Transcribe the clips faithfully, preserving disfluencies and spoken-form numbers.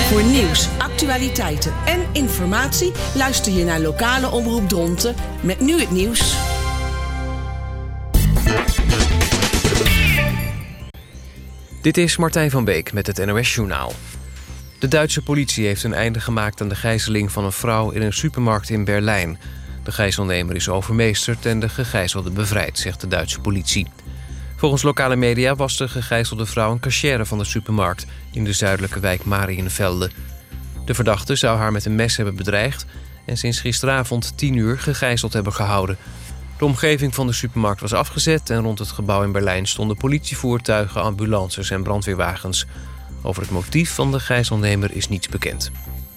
Voor nieuws, actualiteiten en informatie luister je naar lokale omroep Dronten met nu het nieuws. Dit is Martijn van Beek met het N O S-journaal. De Duitse politie heeft een einde gemaakt aan de gijzeling van een vrouw in een supermarkt in Berlijn. De gijzelnemer is overmeesterd en de gegijzelde bevrijd, zegt de Duitse politie. Volgens lokale media was de gegijzelde vrouw een cachère van de supermarkt in de zuidelijke wijk Mariënvelde. De verdachte zou haar met een mes hebben bedreigd en sinds gisteravond tien uur gegijzeld hebben gehouden. De omgeving van de supermarkt was afgezet en rond het gebouw in Berlijn stonden politievoertuigen, ambulances en brandweerwagens. Over het motief van de gijzelnemer is niets bekend.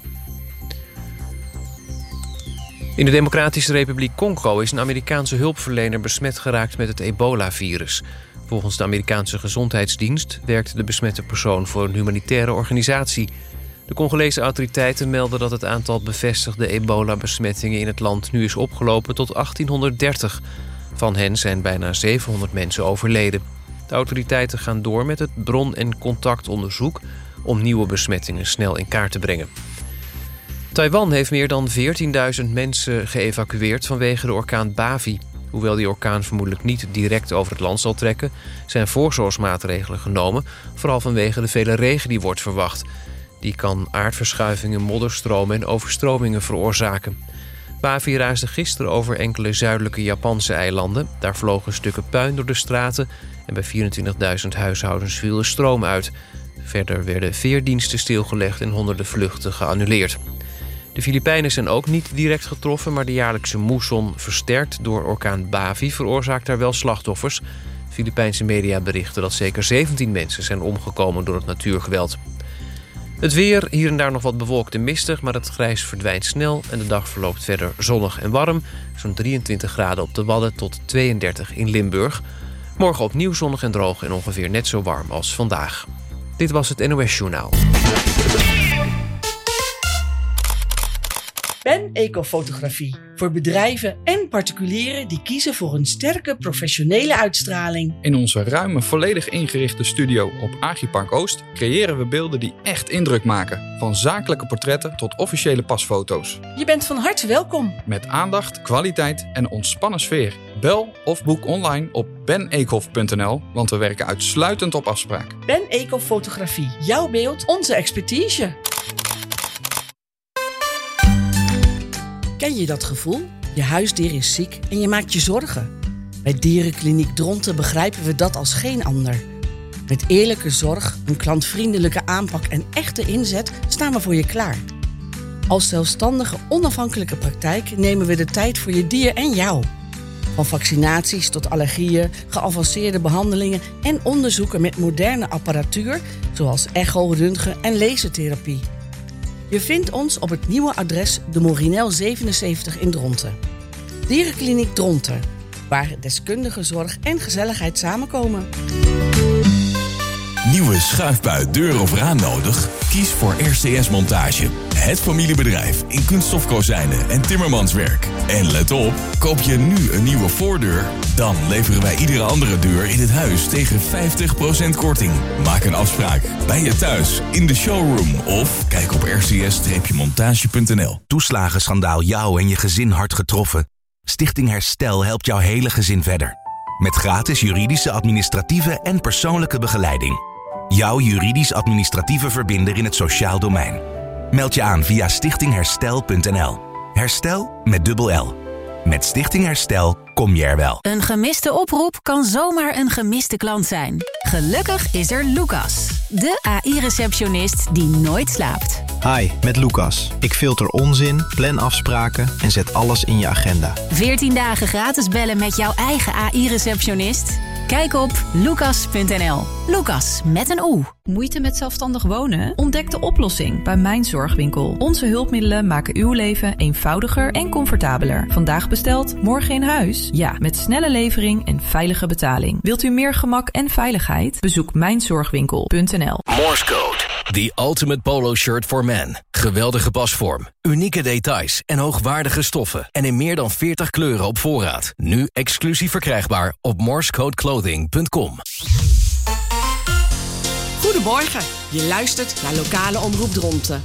In de Democratische Republiek Congo is een Amerikaanse hulpverlener besmet geraakt met het ebola-virus. Volgens de Amerikaanse Gezondheidsdienst werkt de besmette persoon voor een humanitaire organisatie. De Congolese autoriteiten melden dat het aantal bevestigde ebola-besmettingen in het land nu is opgelopen tot achttienhonderddertig. Van hen zijn bijna zevenhonderd mensen overleden. De autoriteiten gaan door met het bron- en contactonderzoek om nieuwe besmettingen snel in kaart te brengen. Taiwan heeft meer dan veertienduizend mensen geëvacueerd vanwege de orkaan Bavi. Hoewel die orkaan vermoedelijk niet direct over het land zal trekken, zijn voorzorgsmaatregelen genomen, vooral vanwege de vele regen die wordt verwacht. Die kan aardverschuivingen, modderstromen en overstromingen veroorzaken. Bavi raasde gisteren over enkele zuidelijke Japanse eilanden. Daar vlogen stukken puin door de straten en bij vierentwintigduizend huishoudens viel de stroom uit. Verder werden veerdiensten stilgelegd en honderden vluchten geannuleerd. De Filipijnen zijn ook niet direct getroffen, maar de jaarlijkse moesson, versterkt door orkaan Bavi, veroorzaakt daar wel slachtoffers. Filipijnse media berichten dat zeker zeventien mensen zijn omgekomen door het natuurgeweld. Het weer, hier en daar nog wat bewolkt en mistig, maar het grijs verdwijnt snel en de dag verloopt verder zonnig en warm. Zo'n drieëntwintig graden op de Wadden tot tweeëndertig in Limburg. Morgen opnieuw zonnig en droog en ongeveer net zo warm als vandaag. Dit was het N O S-journaal. Ben Ecofotografie. Voor bedrijven en particulieren die kiezen voor een sterke professionele uitstraling. In onze ruime, volledig ingerichte studio op Agripark Oost creëren we beelden die echt indruk maken. Van zakelijke portretten tot officiële pasfoto's. Je bent van harte welkom. Met aandacht, kwaliteit en een ontspannen sfeer. Bel of boek online op ben eekhof punt n l, want we werken uitsluitend op afspraak. Ben Ecofotografie. Jouw beeld, onze expertise. Ken je dat gevoel? Je huisdier is ziek en je maakt je zorgen. Bij Dierenkliniek Dronten begrijpen we dat als geen ander. Met eerlijke zorg, een klantvriendelijke aanpak en echte inzet staan we voor je klaar. Als zelfstandige, onafhankelijke praktijk nemen we de tijd voor je dier en jou. Van vaccinaties tot allergieën, geavanceerde behandelingen en onderzoeken met moderne apparatuur, zoals echo, röntgen en lasertherapie. Je vindt ons op het nieuwe adres de Morinel zevenenzeventig in Dronten. Dierenkliniek Dronten, waar deskundige zorg en gezelligheid samenkomen. Nieuwe schuifbui, deur of raam nodig? Kies voor R C S Montage. Het familiebedrijf in kunststofkozijnen en timmermanswerk. En let op, koop je nu een nieuwe voordeur, dan leveren wij iedere andere deur in het huis tegen vijftig procent korting. Maak een afspraak bij je thuis, in de showroom of kijk op r c s montage punt n l. Toeslagenschandaal jou en je gezin hard getroffen? Stichting Herstel helpt jouw hele gezin verder. Met gratis juridische, administratieve en persoonlijke begeleiding. Jouw juridisch-administratieve verbinder in het sociaal domein. Meld je aan via stichting herstel punt n l. Herstel met dubbel L. Met Stichting Herstel kom je er wel. Een gemiste oproep kan zomaar een gemiste klant zijn. Gelukkig is er Lucas, de A I-receptionist die nooit slaapt. Hi, met Lucas. Ik filter onzin, plan afspraken en zet alles in je agenda. veertien dagen gratis bellen met jouw eigen A I-receptionist? Kijk op lucas punt n l. Lucas met een O. Moeite met zelfstandig wonen? Ontdek de oplossing bij Mijn Zorgwinkel. Onze hulpmiddelen maken uw leven eenvoudiger en comfortabeler. Vandaag besteld, morgen in huis? Ja, met snelle levering en veilige betaling. Wilt u meer gemak en veiligheid? Bezoek mijn zorgwinkel punt n l. Morse Code. The ultimate polo shirt for men. Geweldige pasvorm, unieke details en hoogwaardige stoffen. En in meer dan veertig kleuren op voorraad. Nu exclusief verkrijgbaar op morsecodeclothing punt com. Goedemorgen, je luistert naar Lokale Omroep Dronten.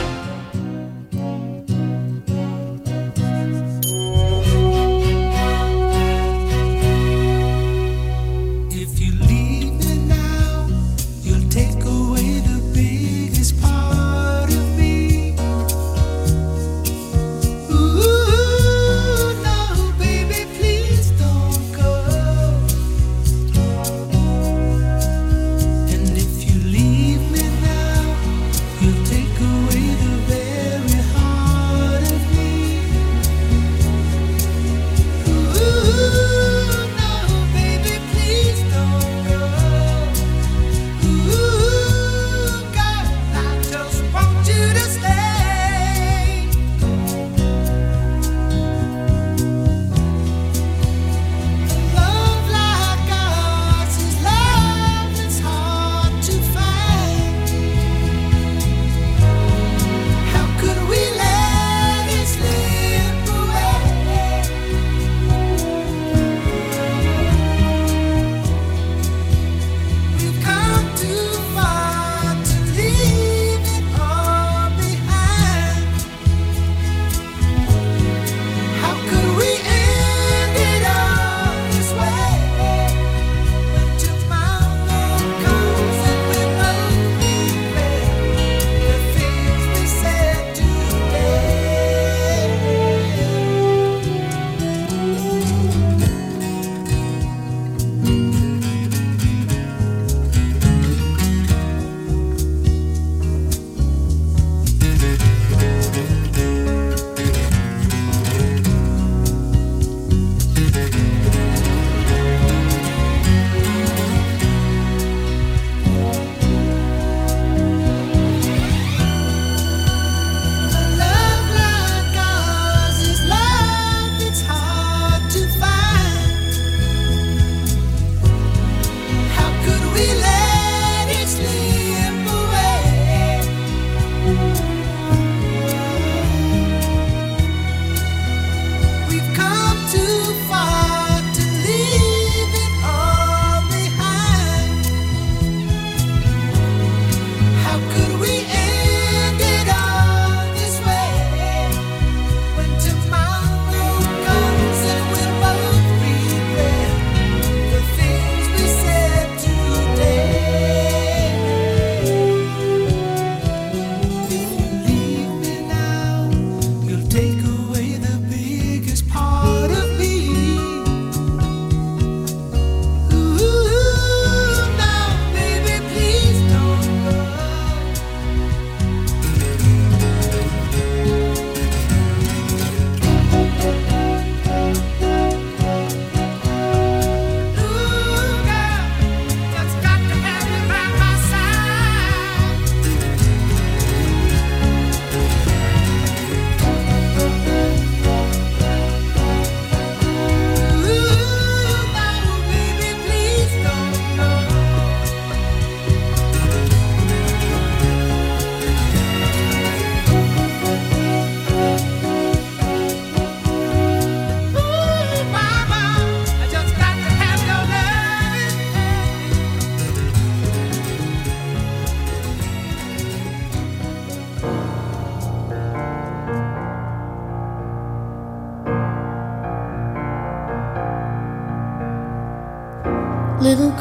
Little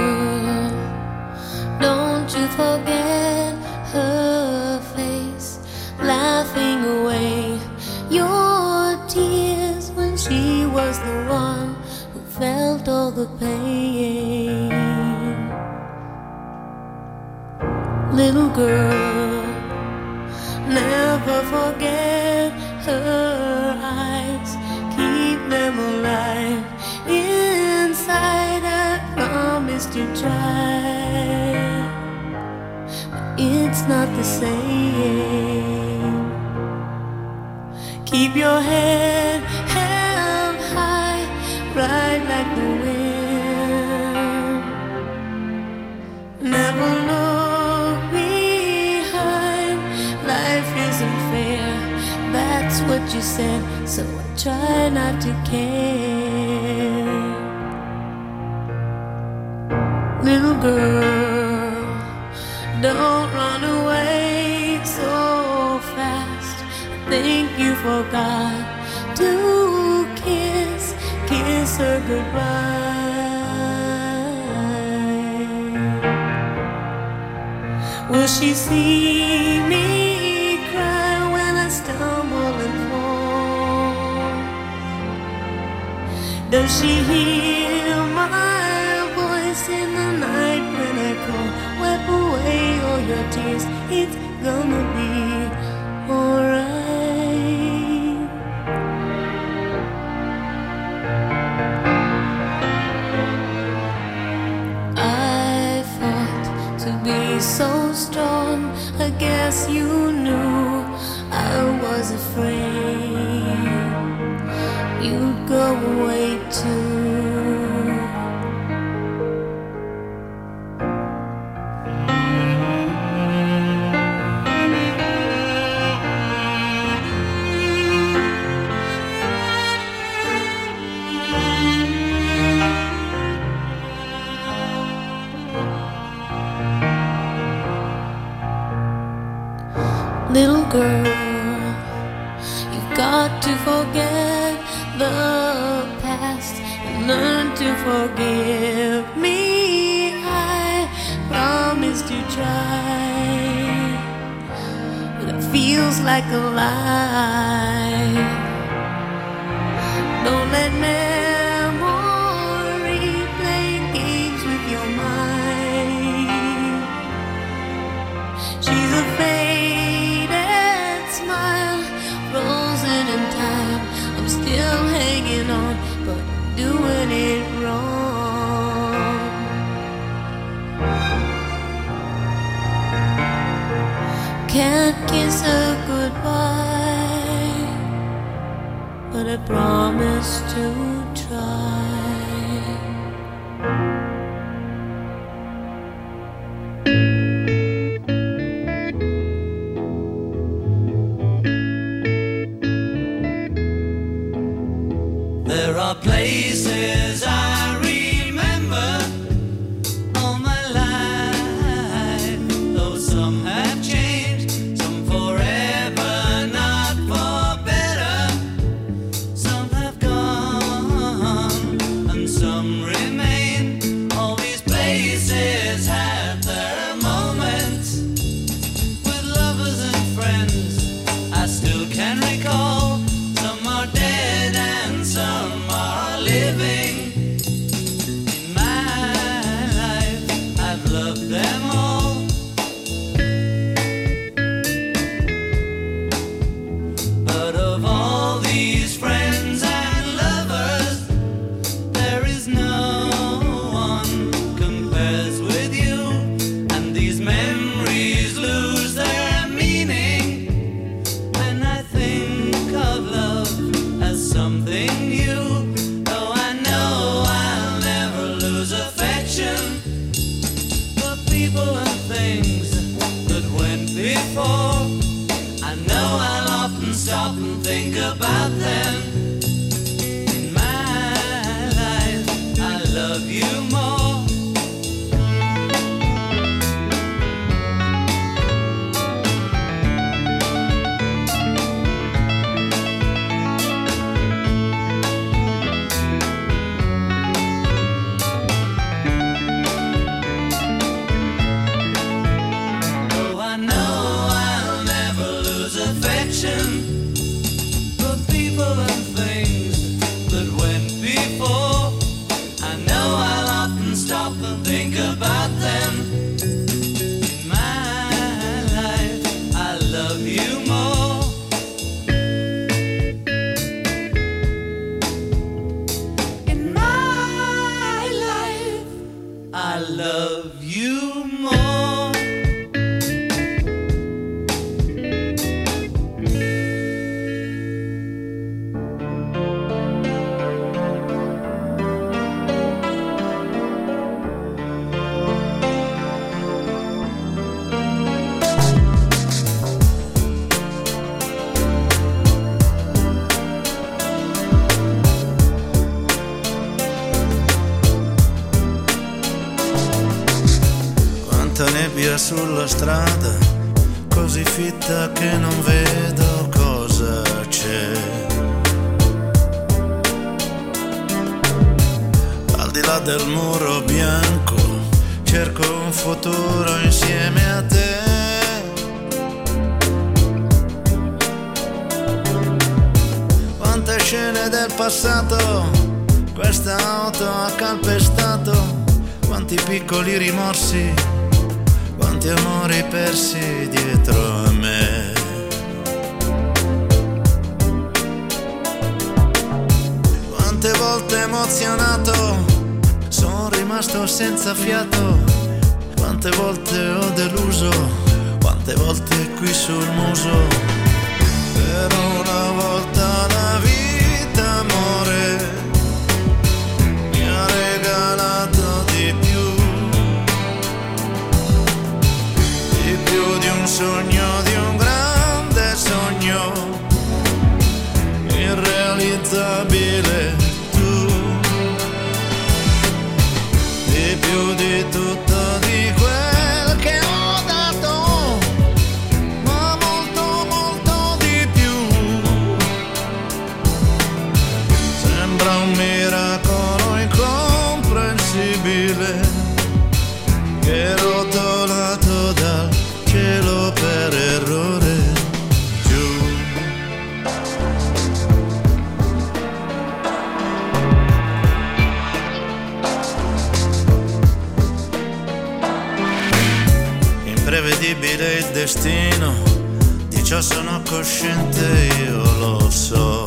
girl, don't you forget her face, laughing away your tears when she was the one who felt all the pain. Little girl, never forget her eyes, keep them alive inside. I promise to try, but it's not the same. Keep your head held high, right like the wind. Never look behind, life isn't fair, that's what you said, so I try not to care. Little girl, Don't run away so fast. I think you forgot to kiss, kiss her goodbye. Will she see me cry when I stumble and fall? Does she hear my voice in the night when I call? Wipe away all your tears, it's gonna be alright. I fought to be so strong, I guess you knew I was afraid you'd go away too. Little girl, you've got to forget the past and learn to forgive me. I promise to try, but it feels like a lie. Don't let memory play games with your mind. She's a faded smile, frozen in time. I'm still hanging on, but I'm doing it wrong. Can't kiss her goodbye, but I promise to try. There are places I remember all my life, though some have changed, some forever, not for better. Some have gone sulla strada, così fitta che non vedo cosa c'è. Al di là del muro bianco cerco un futuro insieme a te. Quante scene del passato questa auto ha calpestato, quanti piccoli rimorsi, quanti amori persi dietro a me. Quante volte emozionato sono rimasto senza fiato, quante volte ho deluso, quante volte qui sul muso. Per una volta la vita, amore, mi ha regalato di più, di più di un sogno, di un grande sogno, irrealizzabile tu, di più di tutto di quel che ho dato, ma molto molto di più. Sembra un miracolo incomprensibile che rotolato dal cielo per errore giù. Imprevedibile il destino, di ciò sono cosciente, io lo so.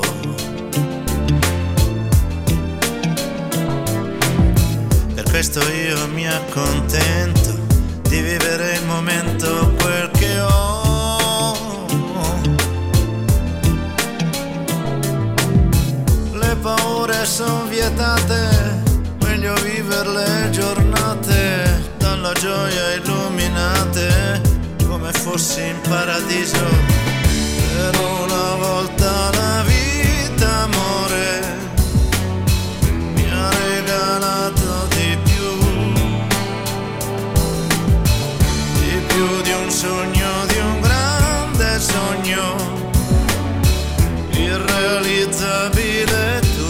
Per questo io mi accontento di vivere il momento, quel che ho. Le paure son vietate, meglio vivere le giornate dalla gioia illuminate, come fossi in paradiso. Per una volta la vita, amore, mi ha regalato di più, di più di un sogno, di un grande sogno, irrealizzabile tu.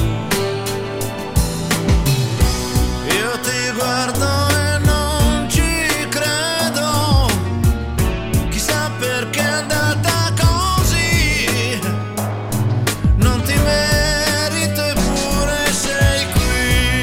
Io ti guardo e non ci credo, chissà perché è andata così, non ti merito eppure sei qui.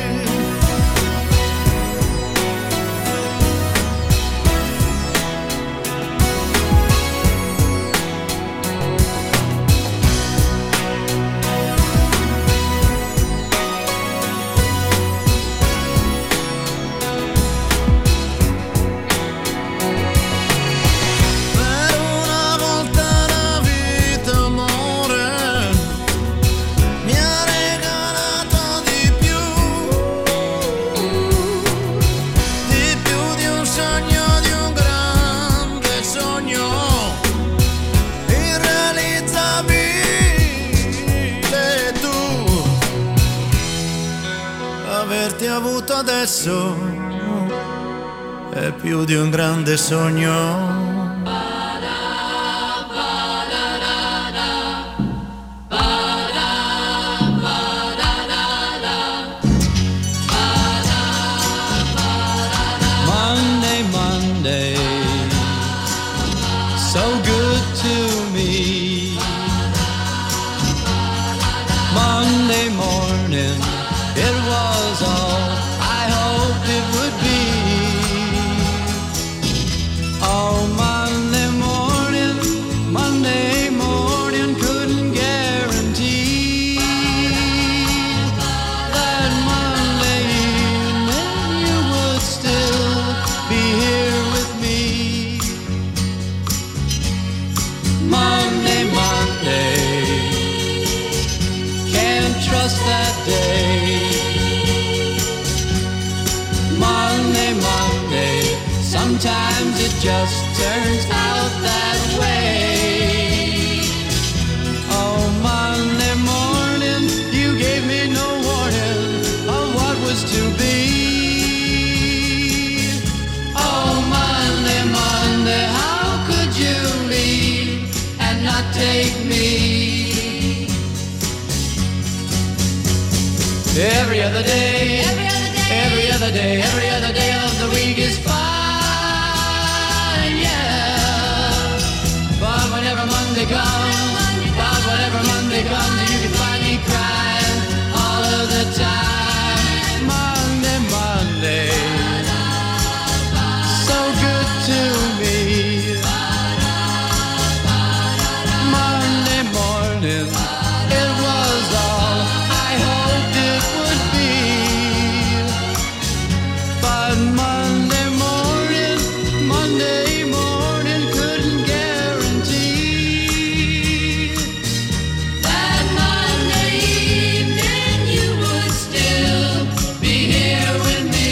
Per una volta la vita, amore, mi ha regalato di più, di più di un sogno, di un grande sogno, irrealizzabile tu. Averti avuto adesso è più di un grande sogno. Monday, Monday, so good to me. Monday morning, it was all I hoped it would be. Oh, Monday morning, Monday morning, couldn't guarantee that Monday evening you would still be here with me. Monday, Monday, can't trust that day. Monday, Monday, sometimes it just turns out that way. Oh, Monday morning, you gave me no warning of what was to be. Oh, Monday Every other day, every other day, every other day, every other day of the week is fine, yeah. But whenever Monday comes, but whenever Monday comes, you can find me crying all of the time. Monday, Monday, so good to me. Monday morning, it was all I hoped it would be. But Monday morning, Monday morning couldn't guarantee that Monday evening you would still be here with me.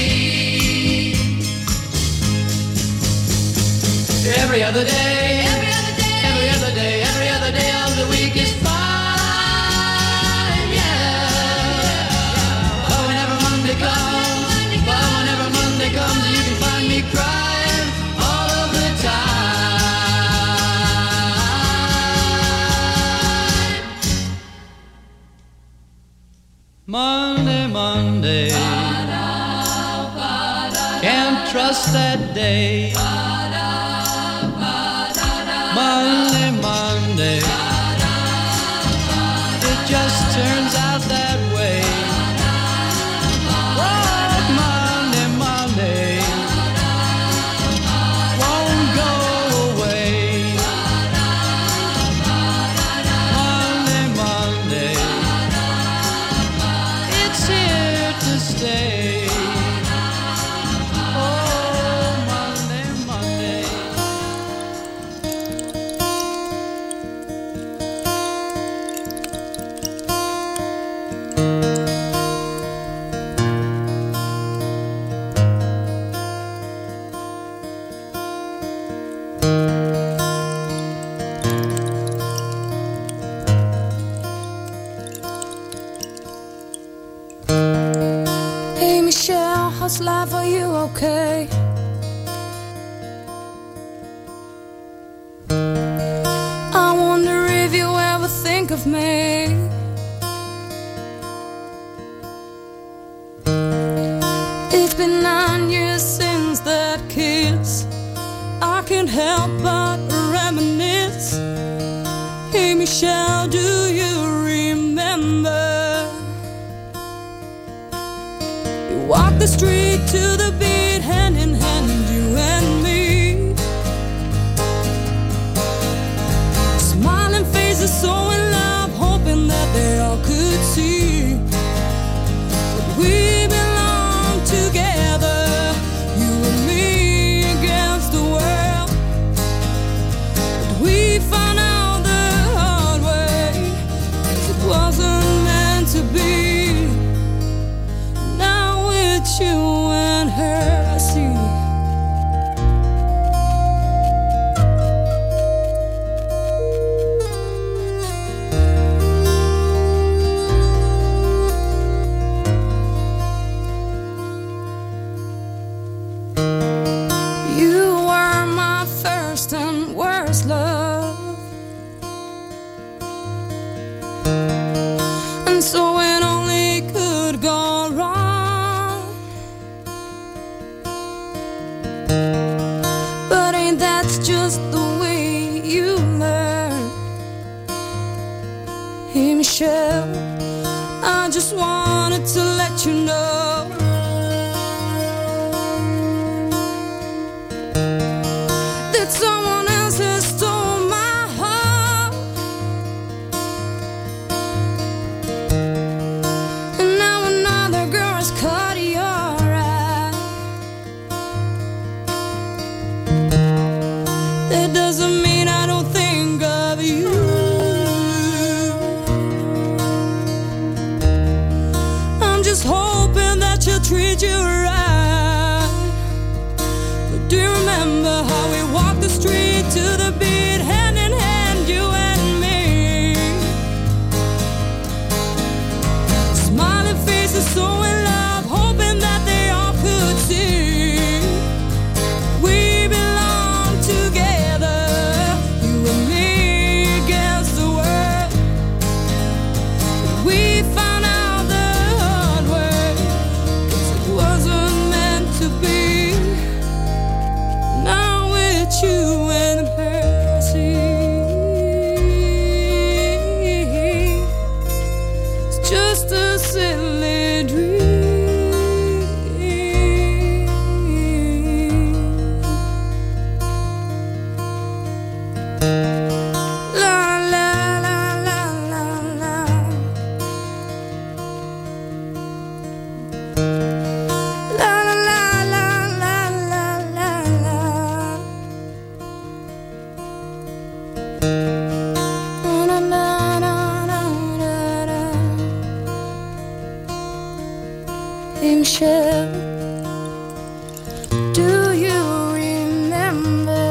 Every other day, every other day, every other day, every other day of the week is fine, yeah. But whenever Monday comes, but whenever Monday comes, you can find me crying all of the time. Monday, Monday, can't trust that day. Monday, Monday, it just turns out that way. Oh, Monday, Monday, won't go away. Monday, Monday, it's here to stay. Oh, Monday, Monday. Hey Michelle, how's life? Are you okay? I wonder if you ever think of me. It's been nine years since that kiss. I can't help but reminisce. Hey Michelle, do you remember? We walked the street to the beat, hand in hand, you and me. Smiling faces, so in love, hoping that they all could see that we belong together, you and me against the world. But we found out the hard way, 'cause it wasn't meant to be. Now it's you and her, I see. You were my first and worst love, and so it only could go wrong. But ain't that's just the way you learn? Hey Michelle, I just wanted to let you know that someone else has stole my heart, and now another girl has caught your eye. That doesn't mean I don't think of you. I'm just hoping that she'll treat you right. But do you remember how we walked the street to the beat, hand in hand, you and me? Smiling faces, so in love, hoping that they all could see we belong together, you and me against the world. But we found out the hard you and mercy. It's just a silly dream. La la la la la la. La la la la la la la la. Na na na na na na. Hey Michelle, do you remember?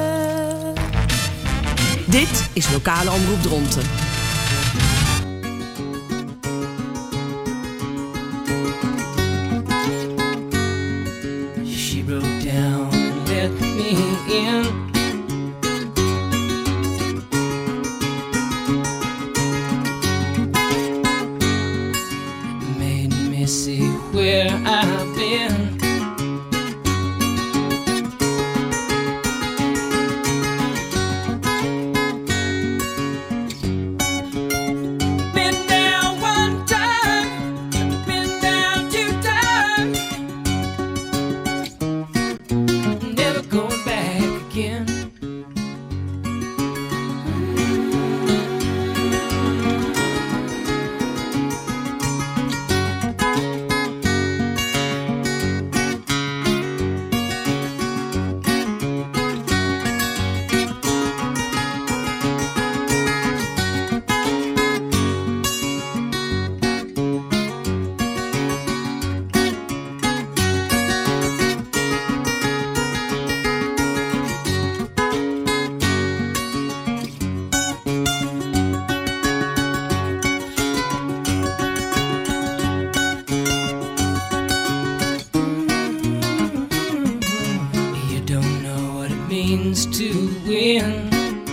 Dit is Lokale Omroep Dronten. She broke down and let me in. Made me see where I've been. Been down one time, been down two times. Never going back again. You don't know what it means to win.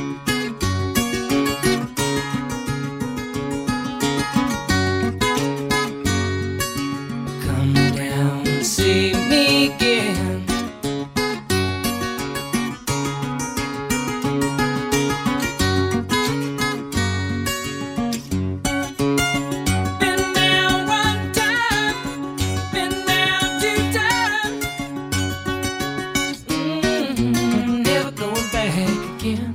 Come down and see me again. Been down one time, been down two times. Mm, never going back again.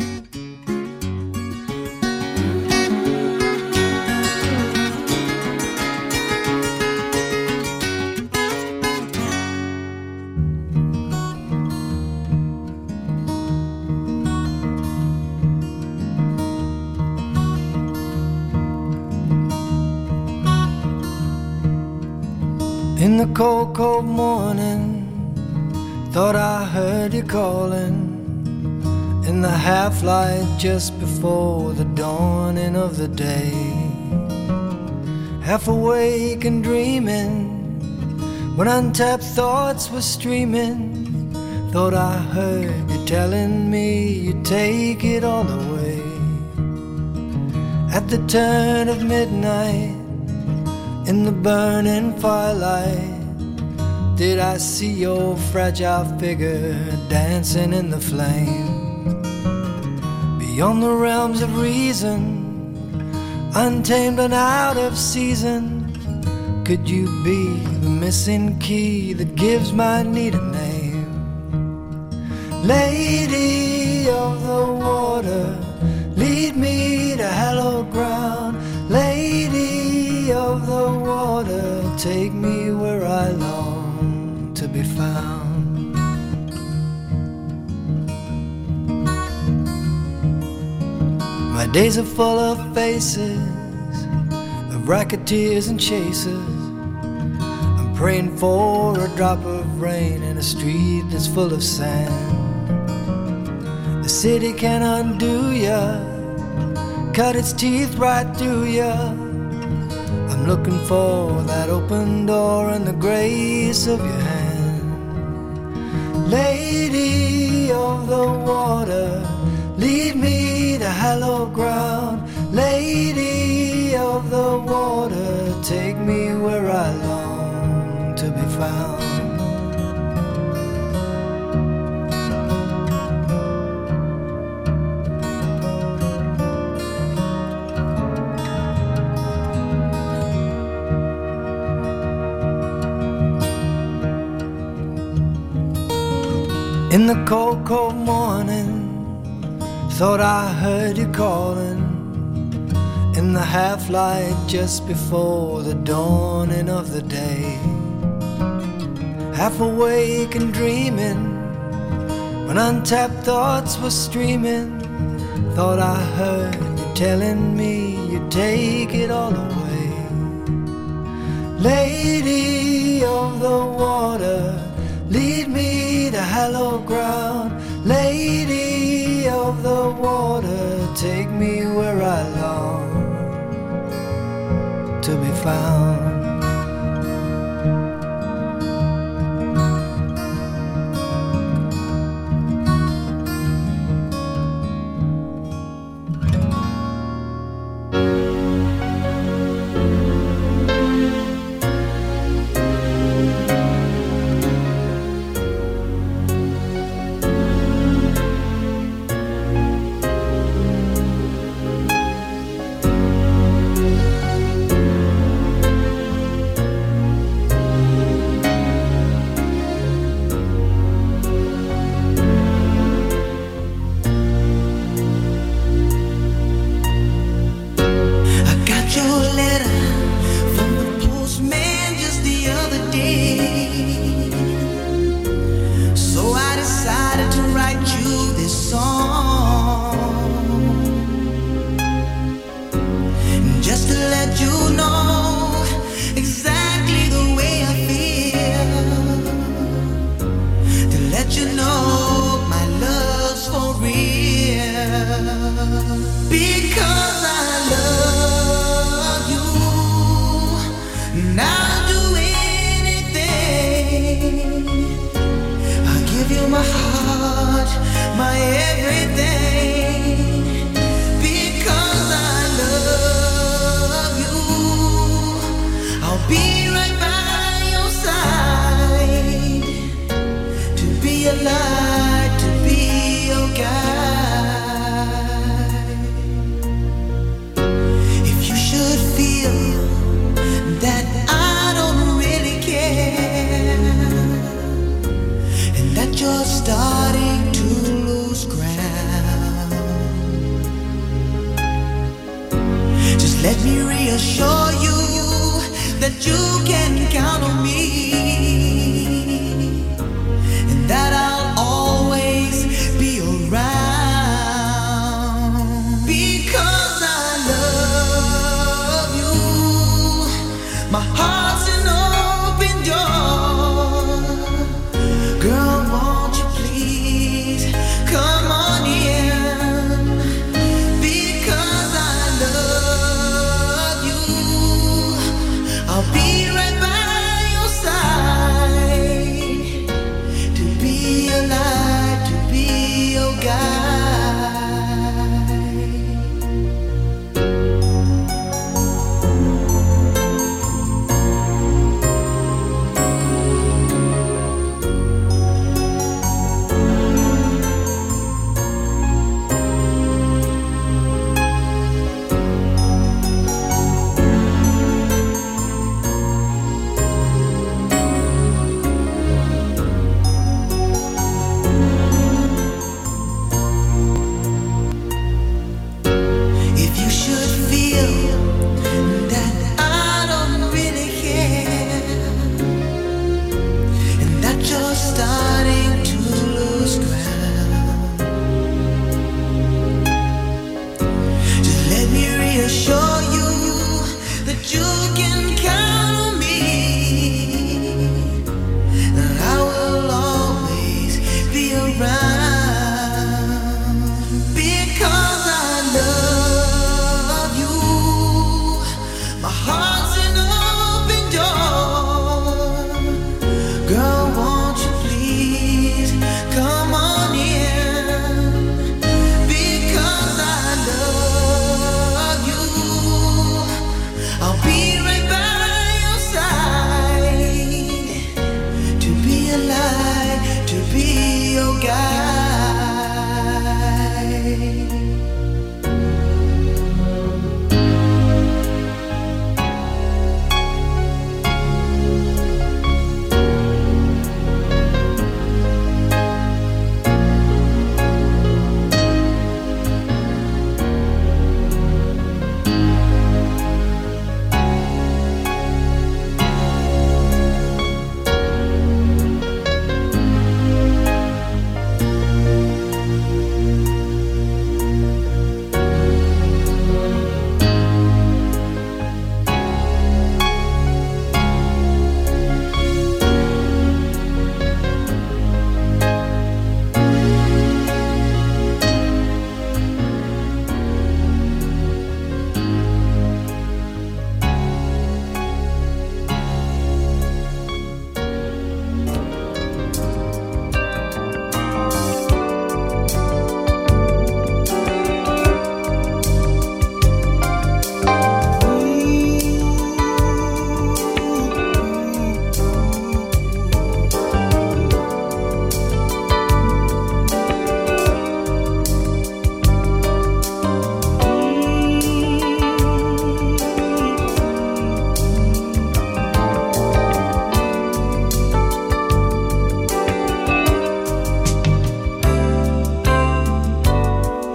In the cold, cold morning, thought I heard you calling. In the half light just before the dawning of the day. Half awake and dreaming, when untapped thoughts were streaming. Thought I heard you telling me you'd take it all away. At the turn of midnight, in the burning firelight, did I see your fragile figure dancing in the flame? Beyond the realms of reason, untamed and out of season, could you be the missing key that gives my need a name? Lady of the water, lead me to hallowed ground. Lady of the water, take me where I long to be found. My days are full of faces, of racketeers and chasers. I'm praying for a drop of rain in a street that's full of sand. The city can undo ya, cut its teeth right through ya. I'm looking for that open door and the grace of your hand. Lady of the water, lead me to hallowed ground. Lady of the water, take me where I long to be found. In the cold, cold morning, thought I heard you calling. In the half-light just before the dawning of the day. Half awake and dreaming, when untapped thoughts were streaming. Thought I heard you telling me you'd take it all away. Lady of the water, lead me to hallowed ground. Lady of the water, take me where I long to be found. I'll be right by your side.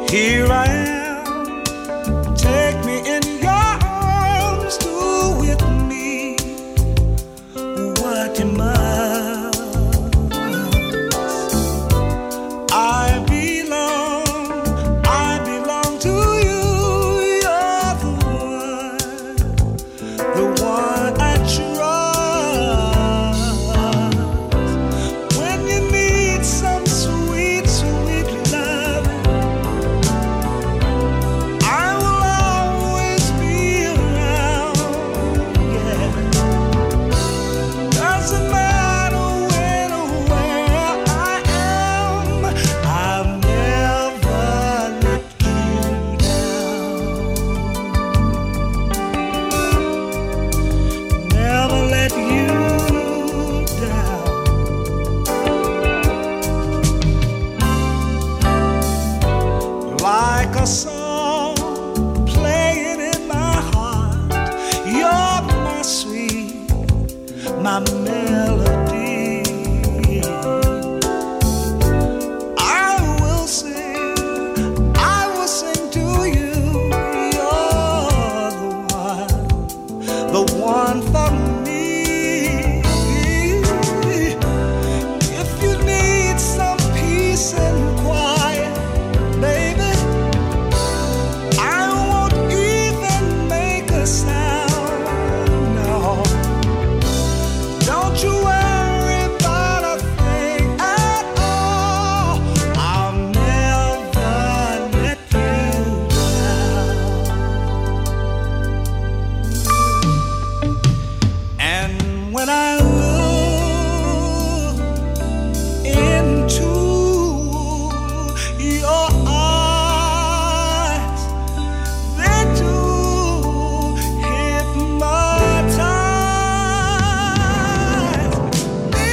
Here I am, take me in your arms, do with me what you must. I belong, I belong to you, you're the one, the one I trust. When you need some sweet, sweet love, I will always be around, yeah. Doesn't matter when or where I am, I'll never let you down. Never let you down. Like a song playing in my heart, you're my sweet, my melody. I will sing, I will sing to you. You're the one, the one for me. If you need some peace and quiet, baby, I won't even make a sound. No, don't you worry about a thing at all. I'll never let you down. And when I look into your eyes, they do hypnotize me.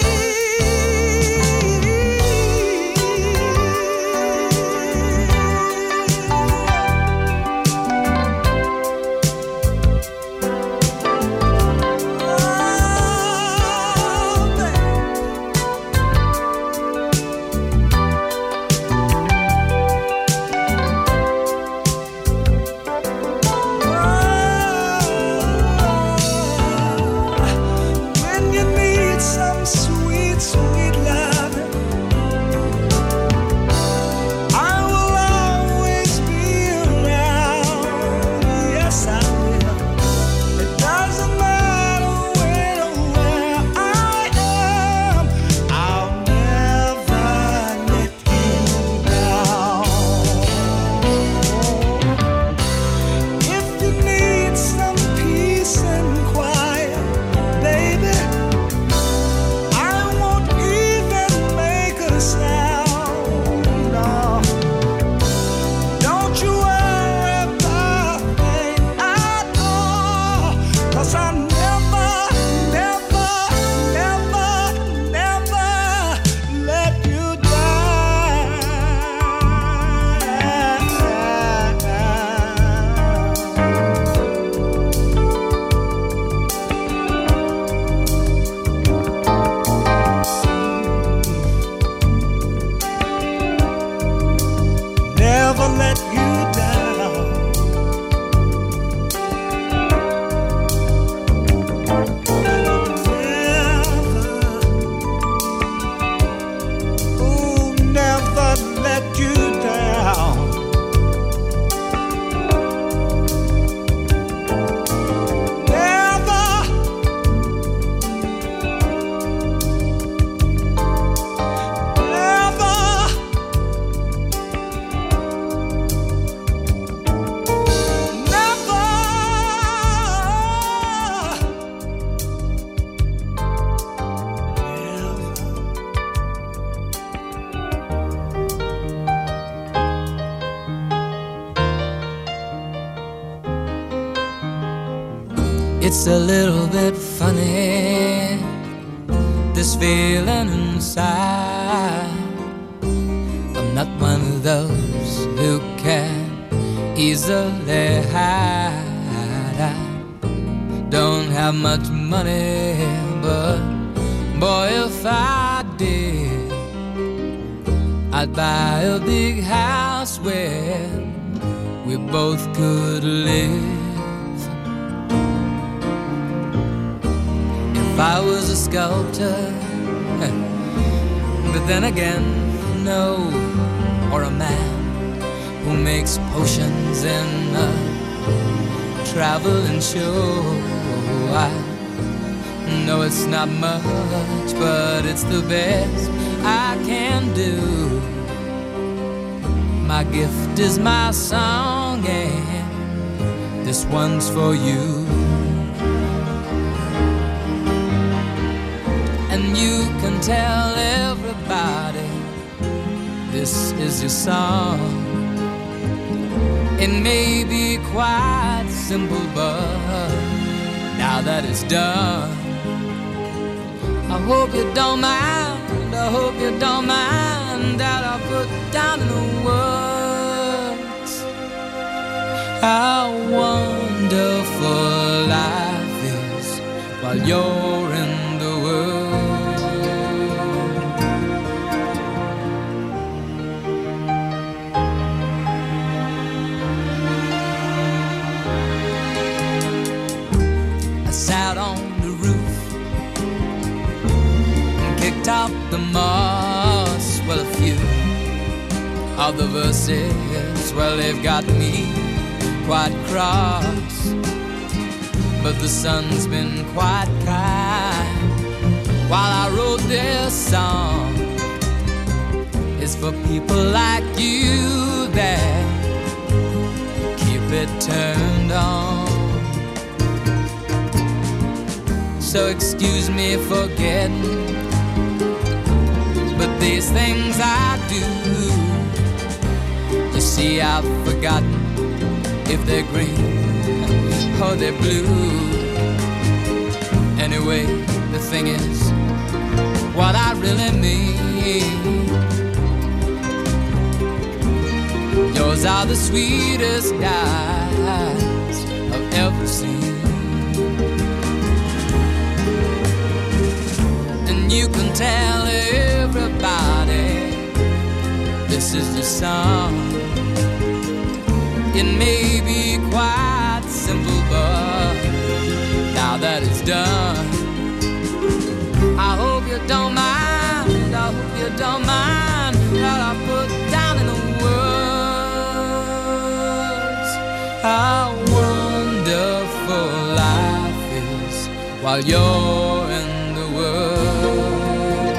When you need some sweet, sweet love, I will always be around. Yes, I will. It doesn't matter when or where I am, I'll never let you down. If you need some peace and quiet, baby, I won't even make a sound. No, don't you worry about a thing at all, 'cause I never, never, never, never let you down. Never let you down. Never, ooh, never let you down. Never, never. It's a little bit funny, this feeling inside. I'm not one of those who can easily hide. I don't have much money, but boy, if I did, I'd buy a big house where we both could live. If I was a sculptor, but then again, no, or a man who makes potions in a traveling show. I know it's not much, but it's the best I can do. My gift is my song, and this one's for you. And you can tell everybody this is your song. It may be quite simple, but now that it's done, I hope you don't mind, I hope you don't mind that I put down in the words how wonderful life is while you're in the world. I sat on the roof and kicked out the moss. Well, a few of the verses, well, they've got me quite cross, but the sun's been quite kind while I wrote this song. It's for people like you that keep it turned on. So excuse me for getting, but these things I do, you see, I've forgotten if they're green or they're blue. Anyway, the thing is, what I really mean, yours are the sweetest eyes I've ever seen. And you can tell everybody this is your song. It may be quite simple, but now that it's done, I hope you don't mind, I hope you don't mind that I put down in the words how wonderful life is while you're in the world.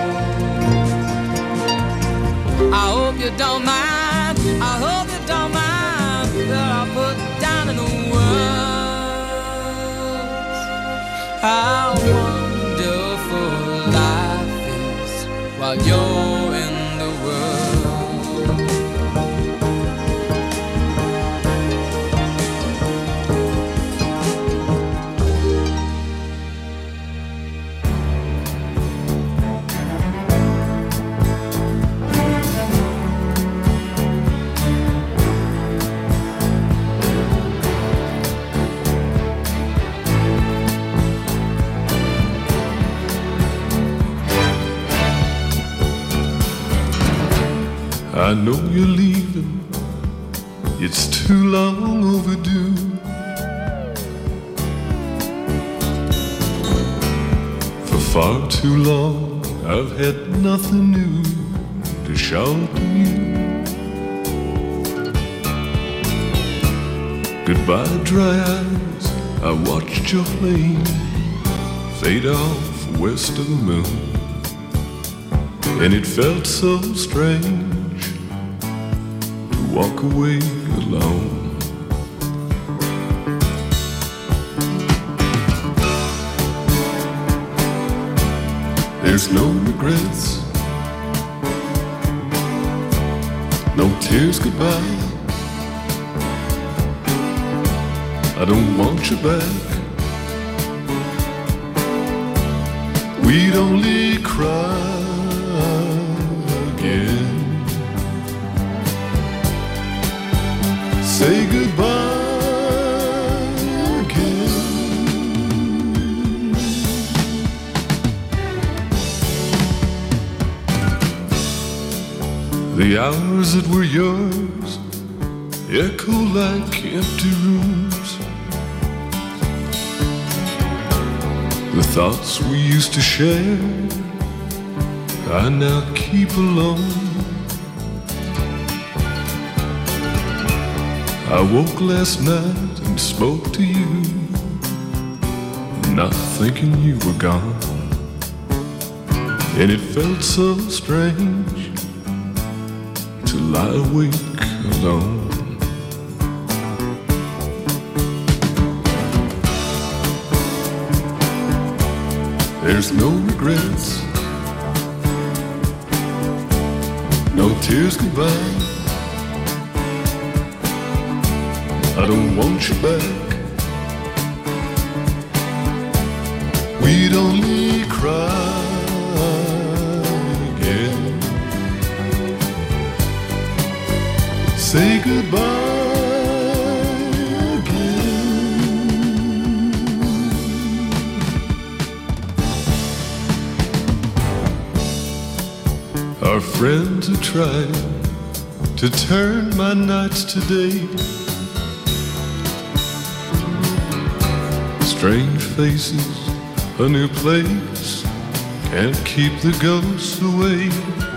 I hope you don't mind, I hope you don't mind that I put down in the words how wonderful life is while you're in the I know you're leaving, it's too long overdue. For far too long I've had nothing new to shout to you. Goodbye dry eyes, I watched your flame fade off west of the moon, and it felt so strange walk away alone. There's no regrets, no tears goodbye. I don't want you back. We'd only cry again. Say goodbye again. The The hours that were yours echo like empty rooms. The thoughts we used to share I now keep alone. I woke last night and spoke to you, not thinking you were gone. And it felt so strange to lie awake alone. There's no regrets, no tears goodbye. I don't want you back. We'd only cry again. Say goodbye again. Our friends are trying to turn my nights to day. Strange faces, a new place, can't keep the ghosts away.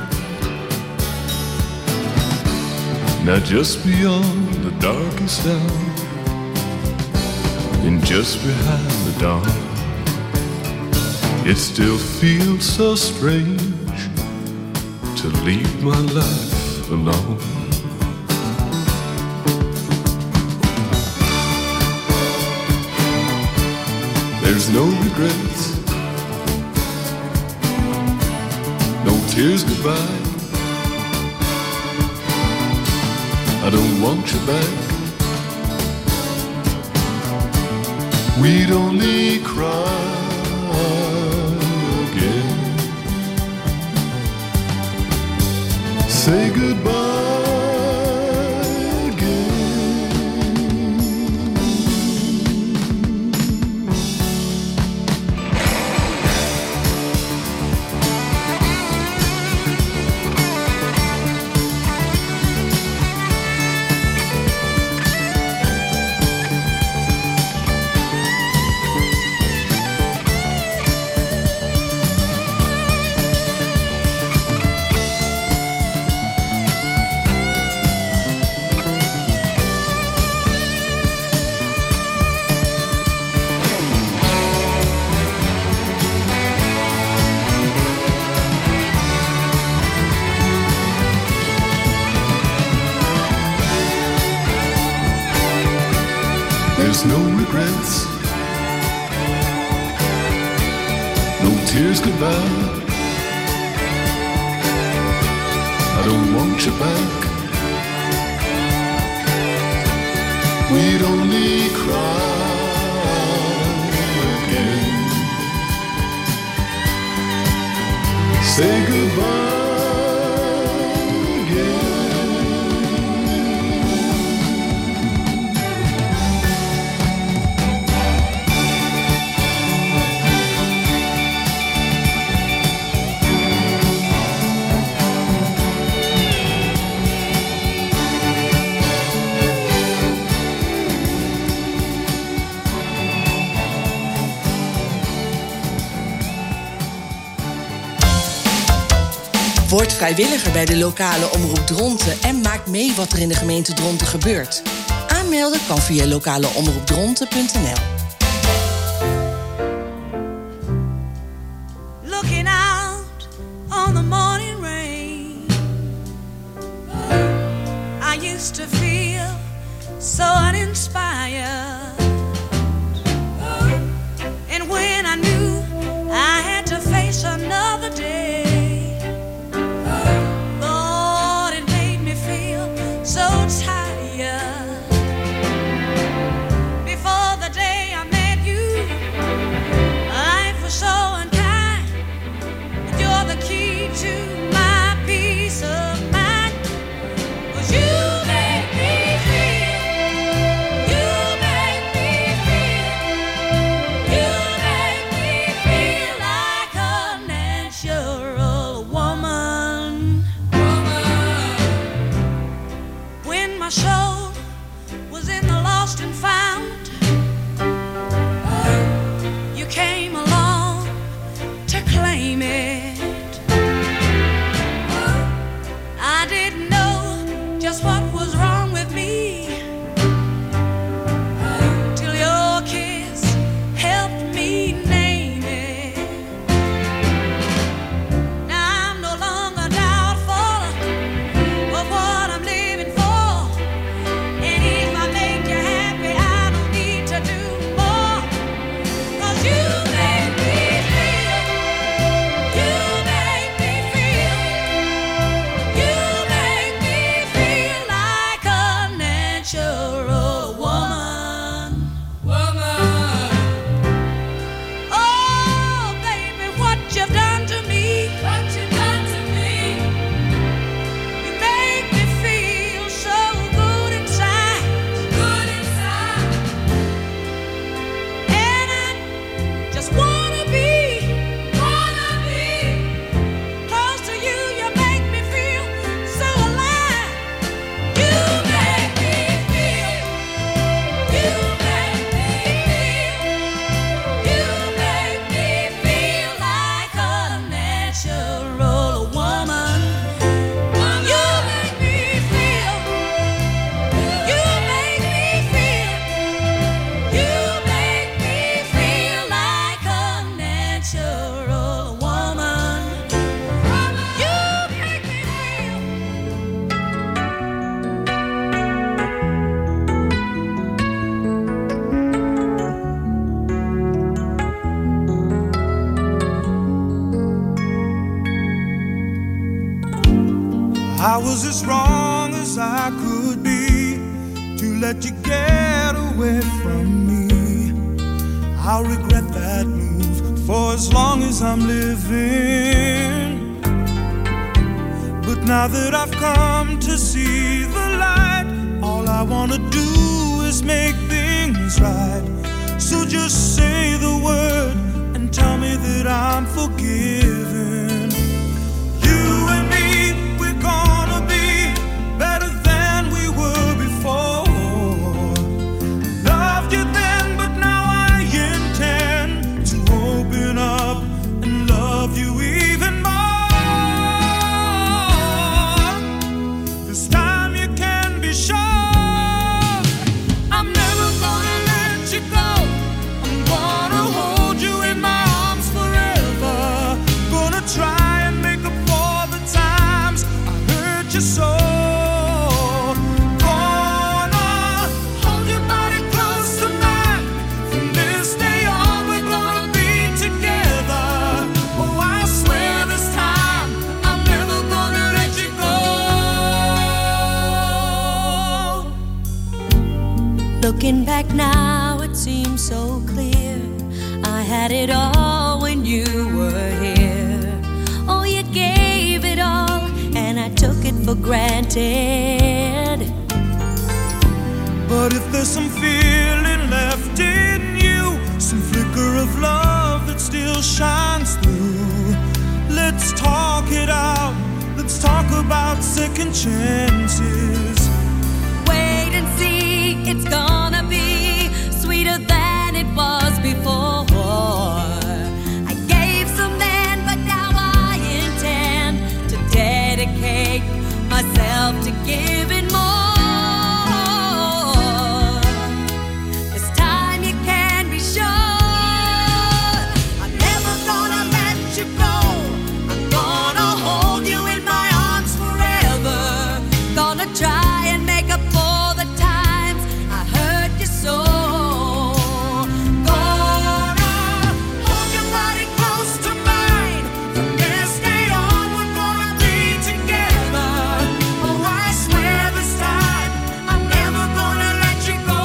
Now just beyond the darkest hour, and just behind the dawn, it still feels so strange to leave my life alone. There's no regrets, no tears goodbye. I don't want you back. We'd only cry again. Say goodbye. There's no regrets, no tears goodbye. I don't want you back. We'd only cry again. Say goodbye. Word vrijwilliger bij de lokale omroep Dronten en maak mee wat er in de gemeente Dronten gebeurt. Aanmelden kan via lokaleomroepdronten punt n l. Looking out on the morning rain, I used to feel so uninspired. And when I knew I had to face another day, so tired. Before the day I met you, life was so unkind. You're the key to my peace of mind. 'Cause you make me feel, you make me just what was wrong with me. Till your kiss helped me name it. Now I'm no longer doubtful of what I'm living for. And if I make you happy, I don't need to do more. 'Cause you make me feel, you make me feel, you make me feel like a natural woman. Woman. Oh, baby, what you've done to me. What you've done to me. You make me feel so good inside. Good inside. And I just wanna be, wanna be close to you. You make me feel so alive. You make me feel, you make me feel, you make me feel like a natural woman. You make me feel, you make me feel, you make me feel like a natural woman. You make me feel. I was as wrong as I could be to let you get away from me. I'll regret that move for as long as I'm living. But now that I've come to see the light, all I wanna do is make things right. So just say the word and tell me that I'm forgiven. You and me, we're gonna be better than we were before. Loved you then, but now I intend to open up and love you even more. This time you can be sure I'm never gonna let you go. I'm gonna hold you in my arms forever. Gonna try and make up for the times I hurt you so. Gonna hold your body close to mine. From this day on, we're gonna be together. Oh, I swear this time I'm never gonna let you go. Looking back now, it seems so clear. I had it all when you were here. Oh, you gave it all, and I took it for granted. But if there's some feeling left in you, some flicker of love that still shines through, let's talk it out. Let's talk about second chances. Wait and see, it's gonna be sweeter than it was before. I gave some then, but now I intend to dedicate myself to giving more. This time you can be sure I'm never gonna let you go. I'm gonna hold you in my arms forever. Gonna try and make up for the times I hurt you so. Gonna hold your body close to mine. From this day on, we're gonna be together. Oh, I swear this time I'm never gonna let you go.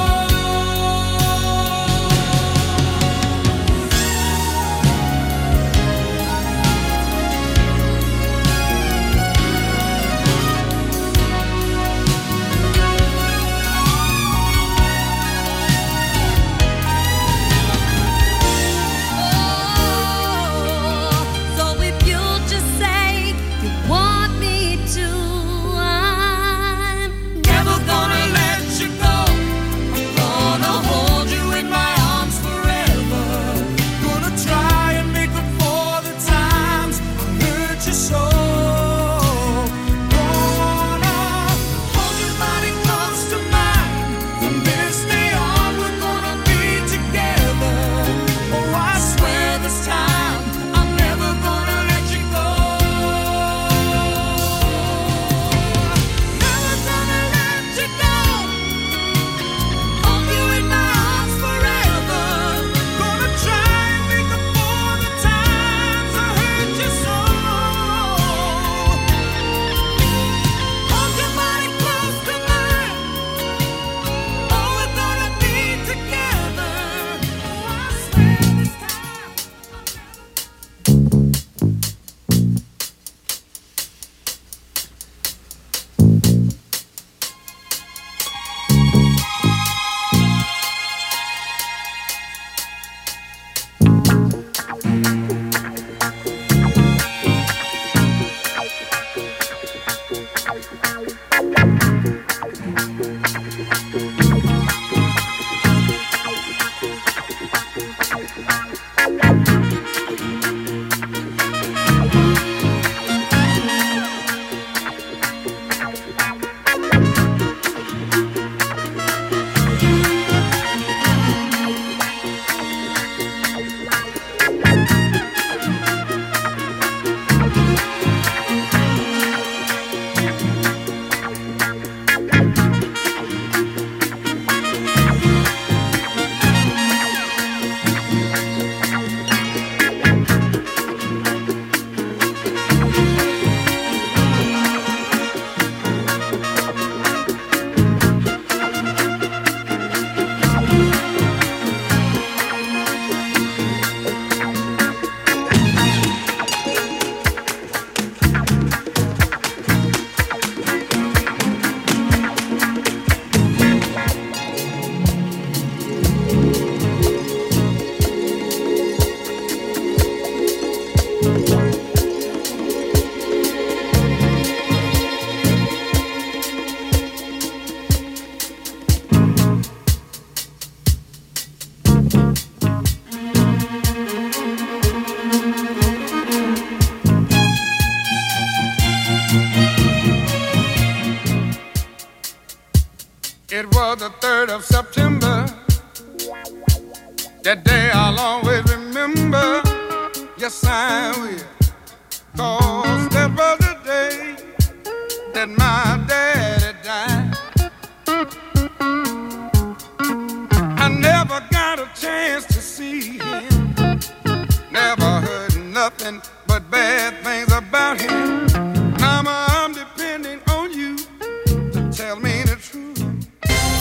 It was the third of September. That day I'll always remember. Yes, I will. 'Cause that was the day that my daddy died. I never got a chance to see him. Never heard nothing but bad things about him. Mama, I'm depending on you to tell me the truth.